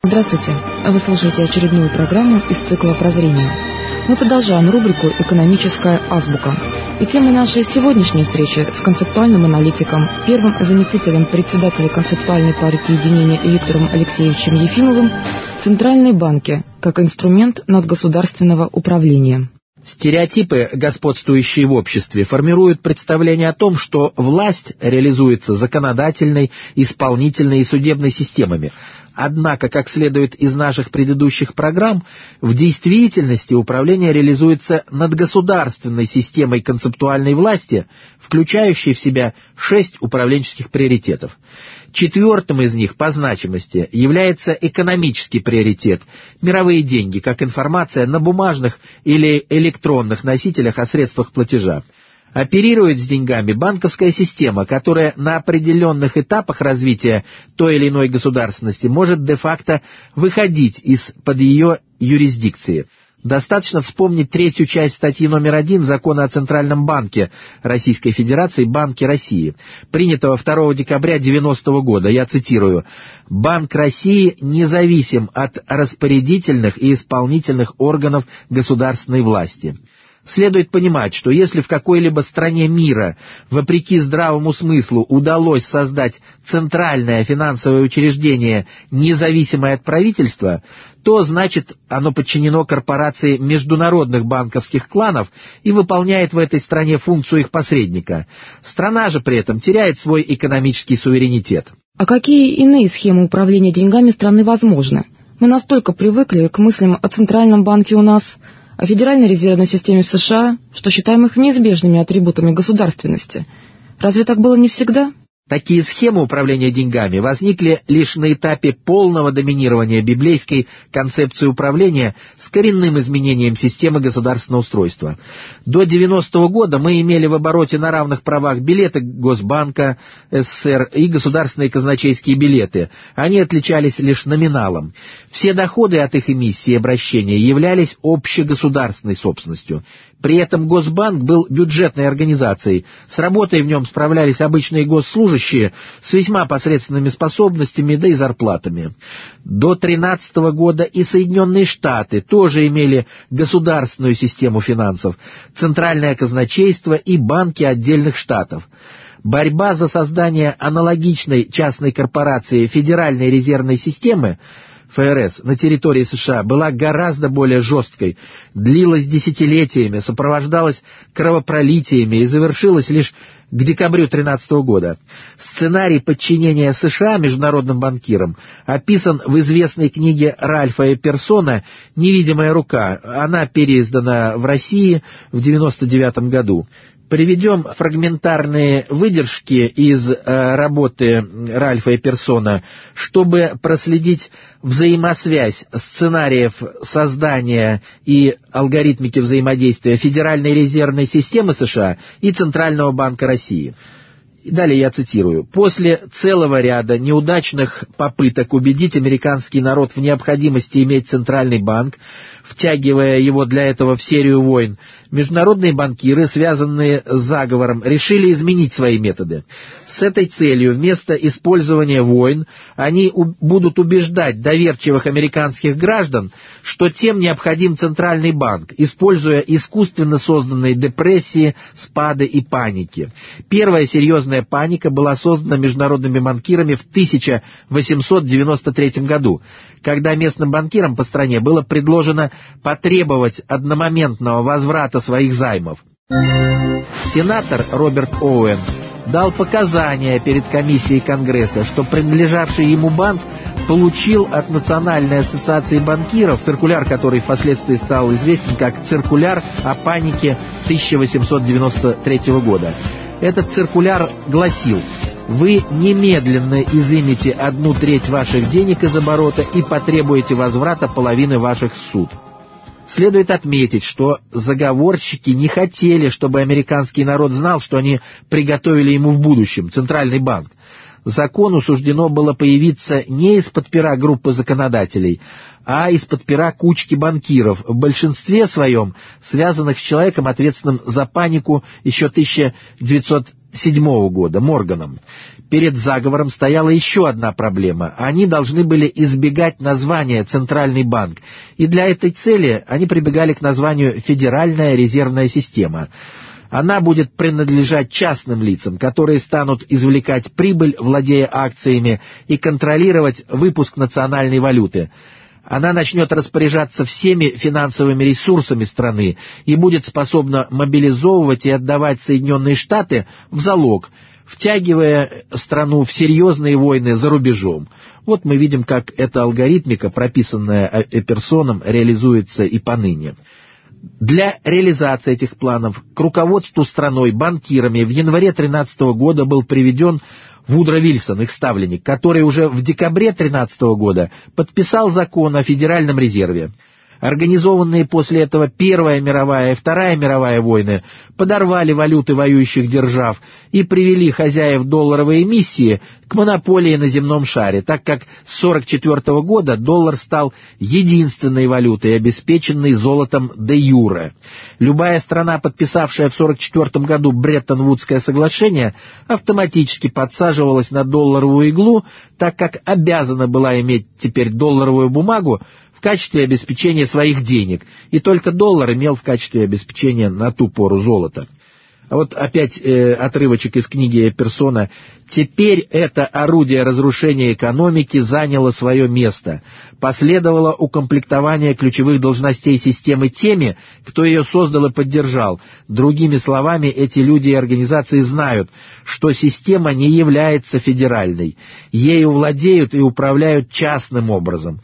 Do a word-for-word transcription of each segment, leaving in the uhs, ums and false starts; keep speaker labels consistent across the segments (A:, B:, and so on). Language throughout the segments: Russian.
A: Здравствуйте! Вы слушаете очередную программу из цикла «Прозрение». Мы продолжаем рубрику «Экономическая азбука». И темой нашей сегодняшней встречи с концептуальным аналитиком, первым заместителем председателя концептуальной партии единения Виктором Алексеевичем Ефимовым «Центральные банки как инструмент надгосударственного управления».
B: Стереотипы, господствующие в обществе, формируют представление о том, что власть реализуется законодательной, исполнительной и судебной системами. Однако, как следует из наших предыдущих программ, в действительности управление реализуется надгосударственной системой концептуальной власти, включающей в себя шесть управленческих приоритетов. Четвертым из них по значимости является экономический приоритет – мировые деньги, как информация на бумажных или электронных носителях о средствах платежа. Оперирует с деньгами банковская система, которая на определенных этапах развития той или иной государственности может де-факто выходить из-под ее юрисдикции. Достаточно вспомнить третью часть статьи номер один Закона о Центральном банке Российской Федерации «Банки России», принятого второго декабря девяностого года. Я цитирую: «Банк России независим от распорядительных и исполнительных органов государственной власти». Следует понимать, что если в какой-либо стране мира, вопреки здравому смыслу, удалось создать центральное финансовое учреждение, независимое от правительства, то, значит, оно подчинено корпорации международных банковских кланов и выполняет в этой стране функцию их посредника. Страна же при этом теряет свой экономический суверенитет.
A: А какие иные схемы управления деньгами страны возможны? Мы настолько привыкли к мыслям о Центральном банке у нас, о Федеральной резервной системе в США, что считаем их неизбежными атрибутами государственности. Разве так было не всегда?
B: Такие схемы управления деньгами возникли лишь на этапе полного доминирования библейской концепции управления с коренным изменением системы государственного устройства. До девяностого года мы имели в обороте на равных правах билеты Госбанка СССР и государственные казначейские билеты. Они отличались лишь номиналом. Все доходы от их эмиссии и обращения являлись общегосударственной собственностью. При этом Госбанк был бюджетной организацией. С работой в нем справлялись обычные госслужащие с весьма посредственными способностями, да и зарплатами. До тринадцатого года и Соединенные Штаты тоже имели государственную систему финансов, центральное казначейство и банки отдельных штатов. Борьба за создание аналогичной частной корпорации Федеральной резервной системы ФРС на территории США была гораздо более жесткой, длилась десятилетиями, сопровождалась кровопролитиями и завершилась лишь к декабрю тринадцатого года. Сценарий подчинения США международным банкирам описан в известной книге Ральфа Эпперсона «Невидимая рука». Она переиздана в России в девяносто девятом году. Приведем фрагментарные выдержки из э, работы Ральфа Эпперсона, чтобы проследить взаимосвязь сценариев создания и алгоритмики взаимодействия Федеральной резервной системы США и Центрального банка России. Далее я цитирую. «После целого ряда неудачных попыток убедить американский народ в необходимости иметь центральный банк, втягивая его для этого в серию войн, международные банкиры, связанные с заговором, решили изменить свои методы. С этой целью вместо использования войн они у- будут убеждать доверчивых американских граждан, что тем необходим центральный банк, используя искусственно созданные депрессии, спады и паники. Первая серьезная паника была создана международными банкирами в тысяча восемьсот девяносто третьем году, когда местным банкирам по стране было предложено потребовать одномоментного возврата своих займов. Сенатор Роберт Оуэн дал показания перед комиссией Конгресса, что принадлежавший ему банк получил от Национальной ассоциации банкиров циркуляр, который впоследствии стал известен как «Циркуляр о панике тысяча восемьсот девяносто третьего года». Этот циркуляр гласил: «Вы немедленно изымете одну треть ваших денег из оборота и потребуете возврата половины ваших суд». Следует отметить, что заговорщики не хотели, чтобы американский народ знал, что они приготовили ему в будущем Центральный банк. Закону суждено было появиться не из-под пера группы законодателей, а из-под пера кучки банкиров, в большинстве своем связанных с человеком, ответственным за панику еще тысяча девятьсот седьмого года Морганом. Перед заговором стояла еще одна проблема. Они должны были избегать названия «Центральный банк», и для этой цели они прибегали к названию «Федеральная резервная система». Она будет принадлежать частным лицам, которые станут извлекать прибыль, владея акциями, и контролировать выпуск национальной валюты. Она начнет распоряжаться всеми финансовыми ресурсами страны и будет способна мобилизовывать и отдавать Соединенные Штаты в залог, втягивая страну в серьезные войны за рубежом. Вот мы видим, как эта алгоритмика, прописанная Эперсоном, реализуется и поныне. Для реализации этих планов к руководству страной банкирами в январе тринадцатого года был приведен Вудро Вильсон, их ставленник, который уже в декабре тринадцатого года подписал закон о Федеральном резерве. Организованные после этого Первая мировая и Вторая мировая войны подорвали валюты воюющих держав и привели хозяев долларовой эмиссии к монополии на земном шаре, так как с сорок четвёртого года доллар стал единственной валютой, обеспеченной золотом де юре. Любая страна, подписавшая в сорок четвёртом году Бреттон-Вудское соглашение, автоматически подсаживалась на долларовую иглу, так как обязана была иметь теперь долларовую бумагу в качестве обеспечения своих денег, и только доллар имел в качестве обеспечения на ту пору золото. А вот опять э, отрывочек из книги Эперсона. «Теперь это орудие разрушения экономики заняло свое место. Последовало укомплектование ключевых должностей системы теми, кто ее создал и поддержал. Другими словами, эти люди и организации знают, что система не является федеральной. Ею владеют и управляют частным образом».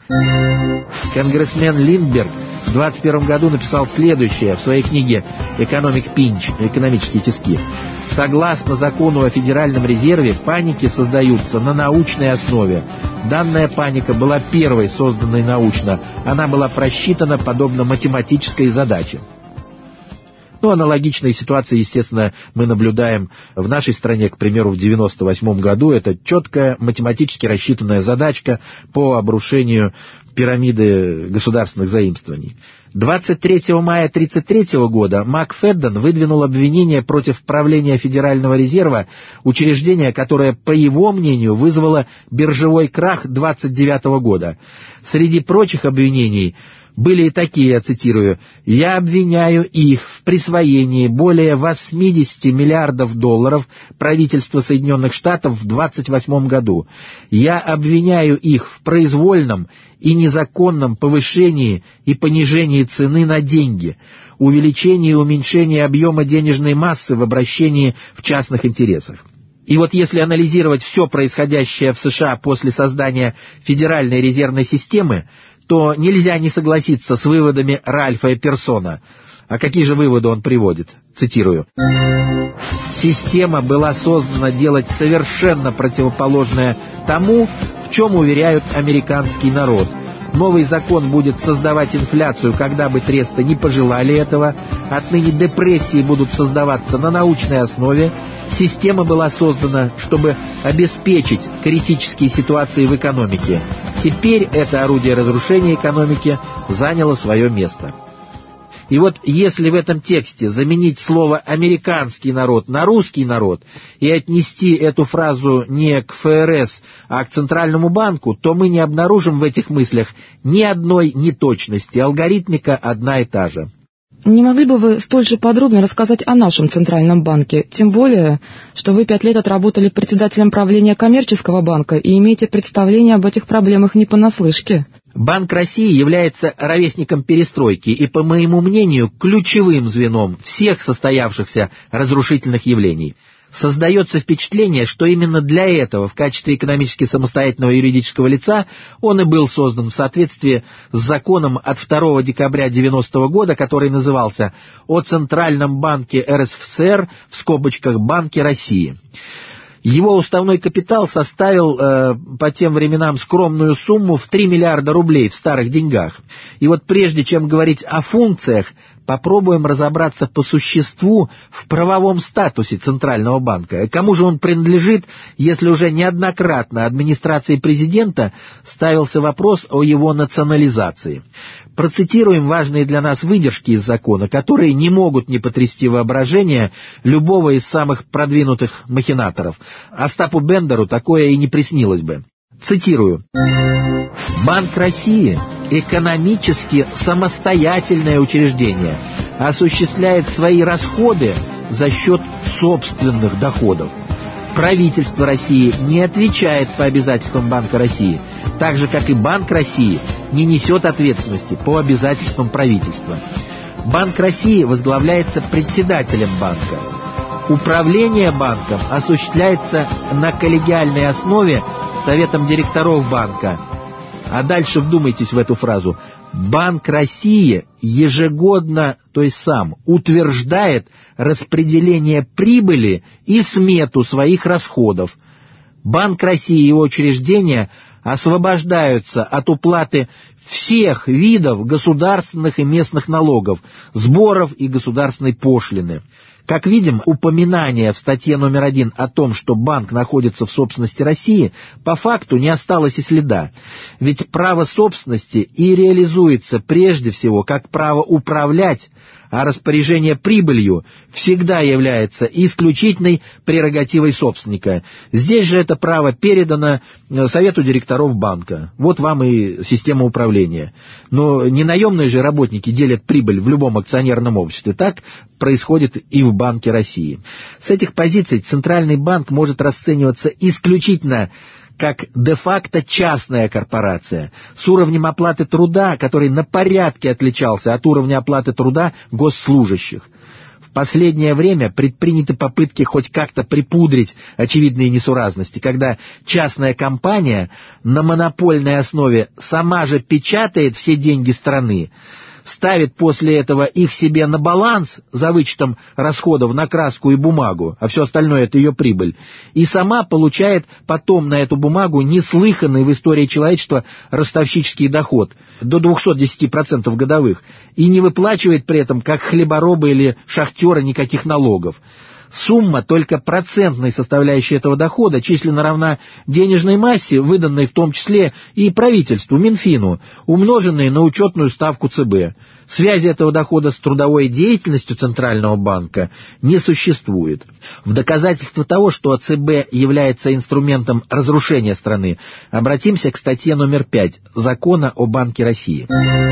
B: Конгрессмен Линдберг в двадцать первом году написал следующее в своей книге «Economic Pinch» «Экономические тиски». Согласно закону о Федеральном резерве, паники создаются на научной основе. Данная паника была первой созданной научно. Она была просчитана подобно математической задаче. Ну, аналогичные ситуации, естественно, мы наблюдаем в нашей стране, к примеру, в девяносто восьмом году. Это четкая математически рассчитанная задачка по обрушению пирамиды государственных заимствований. двадцать третьего мая тысяча девятьсот тридцать третьего года Мак Федден выдвинул обвинение против правления Федерального резерва, учреждения, которое, по его мнению, вызвало биржевой крах двадцать девятого года. Среди прочих обвинений были и такие, я цитирую: «Я обвиняю их в присвоении более восьмидесяти миллиардов долларов правительства Соединенных Штатов в двадцать восьмом году. Я обвиняю их в произвольном и незаконном повышении и понижении цены на деньги, увеличении и уменьшении объема денежной массы в обращении в частных интересах». И вот если анализировать все происходящее в США после создания Федеральной резервной системы, то нельзя не согласиться с выводами Ральфа Эперсона. А какие же выводы он приводит? Цитирую. «Система была создана делать совершенно противоположное тому, в чем уверяют американский народ. Новый закон будет создавать инфляцию, когда бы тресты не пожелали этого. Отныне депрессии будут создаваться на научной основе. Система была создана, чтобы обеспечить критические ситуации в экономике. Теперь это орудие разрушения экономики заняло свое место». И вот если в этом тексте заменить слово «американский народ» на «русский народ» и отнести эту фразу не к эф эр эс, а к Центральному банку, то мы не обнаружим в этих мыслях ни одной неточности, алгоритмика одна и та же.
A: Не могли бы вы столь же подробно рассказать о нашем Центральном банке, тем более, что вы пять лет отработали председателем правления коммерческого банка и имеете представление об этих проблемах не понаслышке?
B: Банк России является ровесником перестройки и, по моему мнению, ключевым звеном всех состоявшихся разрушительных явлений. Создается впечатление, что именно для этого, в качестве экономически самостоятельного юридического лица, он и был создан в соответствии с законом от второго декабря девяностого года, который назывался «О Центральном банке эр эс эф эс эр, в скобочках Банке России». Его уставной капитал составил э, по тем временам скромную сумму в три миллиарда рублей в старых деньгах. И вот прежде чем говорить о функциях, попробуем разобраться по существу в правовом статусе Центрального банка. Кому же он принадлежит, если уже неоднократно администрацией президента ставился вопрос о его национализации? Процитируем важные для нас выдержки из закона, которые не могут не потрясти воображение любого из самых продвинутых махинаторов. Остапу Бендеру такое и не приснилось бы. Цитирую. «Банк России – экономически самостоятельное учреждение, осуществляет свои расходы за счет собственных доходов. Правительство России не отвечает по обязательствам Банка России, так же, как и Банк России не несет ответственности по обязательствам правительства. Банк России возглавляется председателем банка. Управление банком осуществляется на коллегиальной основе Советом директоров банка». А дальше вдумайтесь в эту фразу. Банк России ежегодно, то есть сам, утверждает распределение прибыли и смету своих расходов. Банк России и его учреждения освобождаются от уплаты всех видов государственных и местных налогов, сборов и государственной пошлины. Как видим, упоминание в статье номер один о том, что банк находится в собственности России, по факту не осталось и следа. Ведь право собственности и реализуется прежде всего как право управлять, а распоряжение прибылью всегда является исключительной прерогативой собственника. Здесь же это право передано Совету директоров банка. Вот вам и система управления. Но не наемные же работники делят прибыль в любом акционерном обществе. Так происходит и в Банке России. С этих позиций Центральный банк может расцениваться исключительно как де-факто частная корпорация, с уровнем оплаты труда, который на порядке отличался от уровня оплаты труда госслужащих. В последнее время предприняты попытки хоть как-то припудрить очевидные несуразности, когда частная компания на монопольной основе сама же печатает все деньги страны, ставит после этого их себе на баланс за вычетом расходов на краску и бумагу, а все остальное — это ее прибыль, и сама получает потом на эту бумагу неслыханный в истории человечества ростовщический доход до двухсот десяти процентов годовых и не выплачивает при этом, как хлеборобы или шахтеры, никаких налогов. Сумма только процентной составляющей этого дохода численно равна денежной массе, выданной в том числе и правительству, Минфину, умноженной на учетную ставку ЦБ. Связи этого дохода с трудовой деятельностью Центрального банка не существует. В доказательство того, что ЦБ является инструментом разрушения страны, обратимся к статье номер пять Закона о Банке России.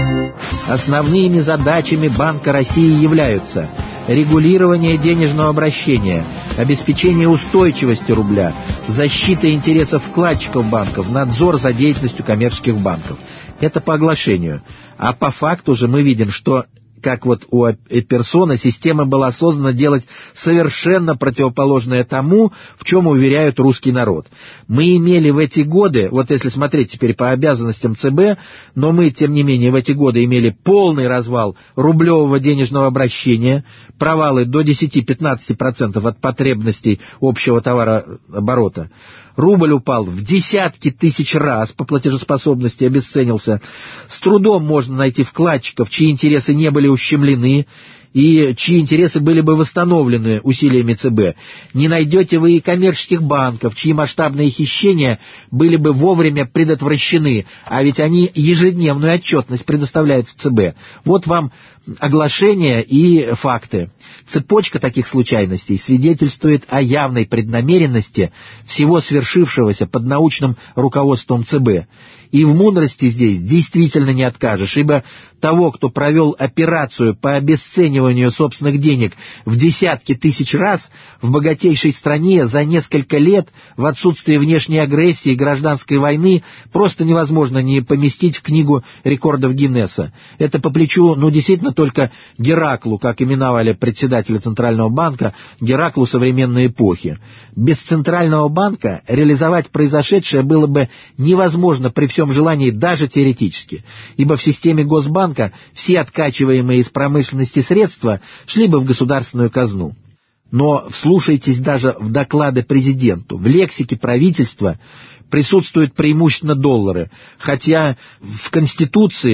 B: Основными задачами Банка России являются регулирование денежного обращения, обеспечение устойчивости рубля, защита интересов вкладчиков банков, надзор за деятельностью коммерческих банков. Это по оглашению. А по факту же мы видим, что, как вот у Эпперсона, система была создана делать совершенно противоположное тому, в чем уверяют русский народ. Мы имели в эти годы, вот если смотреть теперь по обязанностям ЦБ, но мы, тем не менее, в эти годы имели полный развал рублевого денежного обращения, провалы до десяти-пятнадцати процентов от потребностей общего товарооборота. Рубль упал в десятки тысяч раз по платежеспособности, обесценился. С трудом можно найти вкладчиков, чьи интересы не были ущемлены и чьи интересы были бы восстановлены усилиями ЦБ. Не найдете вы и коммерческих банков, чьи масштабные хищения были бы вовремя предотвращены, а ведь они ежедневную отчетность предоставляют в ЦБ. Вот вам оглашения и факты. Цепочка таких случайностей свидетельствует о явной преднамеренности всего свершившегося под научным руководством ЦБ. И в мудрости здесь действительно не откажешь, ибо того, кто провел операцию по обесцениванию собственных денег в десятки тысяч раз в богатейшей стране за несколько лет в отсутствие внешней агрессии и гражданской войны, просто невозможно не поместить в книгу рекордов Гиннесса. Это по плечу, ну, действительно, только Гераклу, как именовали председателя Центрального банка, Гераклу современной эпохи. Без Центрального банка реализовать произошедшее было бы невозможно при всем желании даже теоретически, ибо в системе Госбанка все откачиваемые из промышленности средства шли бы в государственную казну. Но вслушайтесь даже в доклады президенту. В лексике правительства присутствуют преимущественно доллары, хотя в Конституции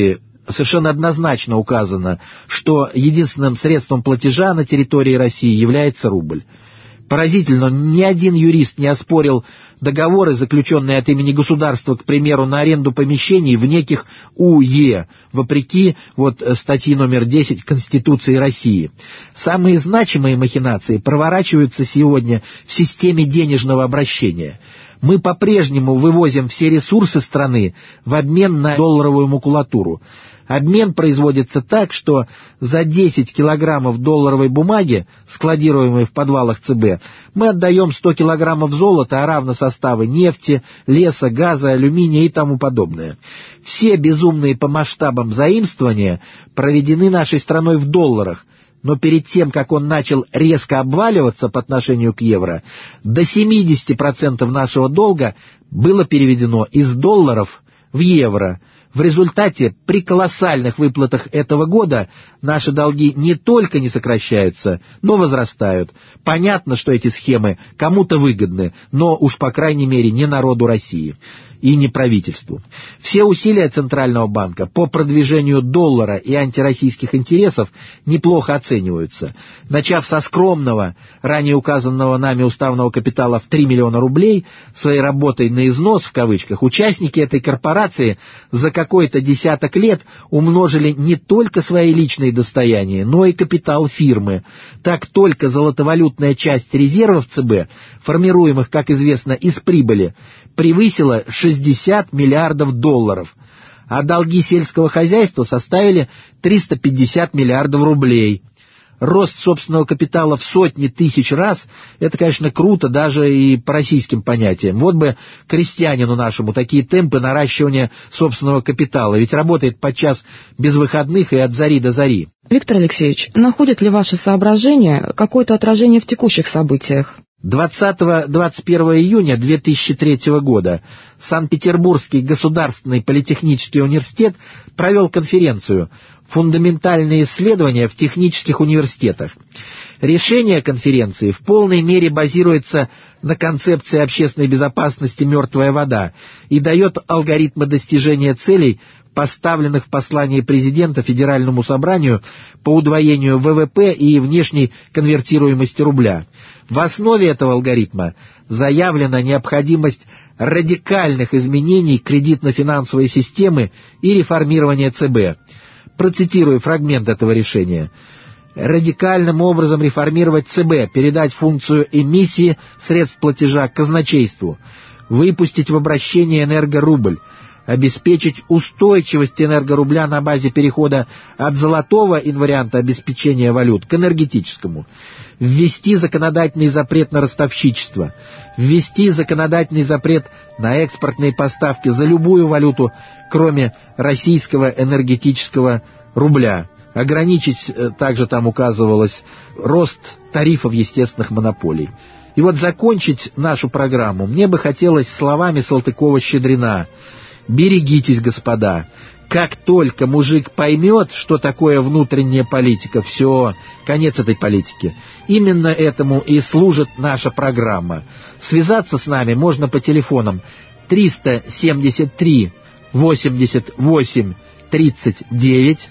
B: совершенно однозначно указано, что единственным средством платежа на территории России является рубль. Поразительно, ни один юрист не оспорил договоры, заключенные от имени государства, к примеру, на аренду помещений в неких УЕ, вопреки вот статьи номер десять Конституции России. Самые значимые махинации проворачиваются сегодня в системе денежного обращения. Мы по-прежнему вывозим все ресурсы страны в обмен на долларовую макулатуру. Обмен производится так, что за десять килограммов долларовой бумаги, складируемой в подвалах ЦБ, мы отдаем сто килограммов золота, а равно составы нефти, леса, газа, алюминия и тому подобное. Все безумные по масштабам заимствования проведены нашей страной в долларах, но перед тем, как он начал резко обваливаться по отношению к евро, до семьдесят процентов нашего долга было переведено из долларов в евро. В результате при колоссальных выплатах этого года наши долги не только не сокращаются, но возрастают. Понятно, что эти схемы кому-то выгодны, но уж по крайней мере не народу России и не правительству. Все усилия Центрального банка по продвижению доллара и антироссийских интересов неплохо оцениваются. Начав со скромного, ранее указанного нами уставного капитала в три миллиона рублей, своей работой на износ, в кавычках, участники этой корпорации за какой-то десяток лет умножили не только свои личные достояния, но и капитал фирмы. Так только золотовалютная часть резервов ЦБ, формируемых, как известно, из прибыли, превысила шестьдесят миллиардов долларов, а долги сельского хозяйства составили триста пятьдесят миллиардов рублей. Рост собственного капитала в сотни тысяч раз – это, конечно, круто даже и по российским понятиям. Вот бы крестьянину нашему такие темпы наращивания собственного капитала, ведь работает подчас без выходных и от зари до зари.
A: Виктор Алексеевич, находят ли ваши соображения какое-то отражение в текущих событиях?
B: двадцатого-двадцать первого июня две тысячи третьего года Санкт-Петербургский государственный политехнический университет провел конференцию «Фундаментальные исследования в технических университетах». Решение конференции в полной мере базируется на концепции общественной безопасности «Мертвая вода» и дает алгоритмы достижения целей, поставленных в послании президента Федеральному собранию по удвоению ВВП и внешней конвертируемости рубля. В основе этого алгоритма заявлена необходимость радикальных изменений кредитно-финансовой системы и реформирования ЦБ. Процитирую фрагмент этого решения. Радикальным образом реформировать ЦБ, передать функцию эмиссии средств платежа казначейству, выпустить в обращение энергорубль, обеспечить устойчивость энергорубля на базе перехода от золотого инварианта обеспечения валют к энергетическому, ввести законодательный запрет на ростовщичество, ввести законодательный запрет на экспортные поставки за любую валюту, кроме российского энергетического рубля, ограничить, также там указывалось, рост тарифов естественных монополий. И вот закончить нашу программу мне бы хотелось словами Салтыкова-Щедрина: «Берегитесь, господа, как только мужик поймет, что такое внутренняя политика, все, конец этой политики». Именно этому и служит наша программа. Связаться с нами можно по телефонам триста семьдесят три восемьдесят восемь тридцать девять,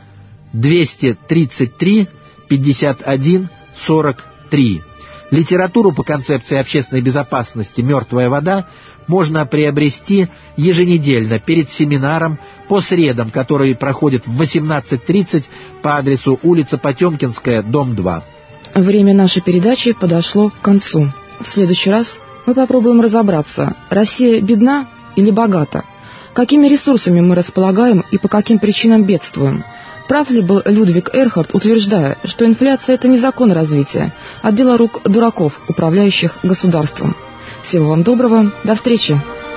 B: двести тридцать три пятьдесят один сорок три. Литературу по концепции общественной безопасности «Мертвая вода» можно приобрести еженедельно перед семинаром по средам, который проходит в восемнадцать тридцать по адресу улица Потемкинская, дом два.
A: Время нашей передачи подошло к концу. В следующий раз мы попробуем разобраться, Россия бедна или богата, какими ресурсами мы располагаем и по каким причинам бедствуем. Прав ли был Людвиг Эрхард, утверждая, что инфляция – это не закон развития, а дело рук дураков, управляющих государством? Всего вам доброго, до встречи!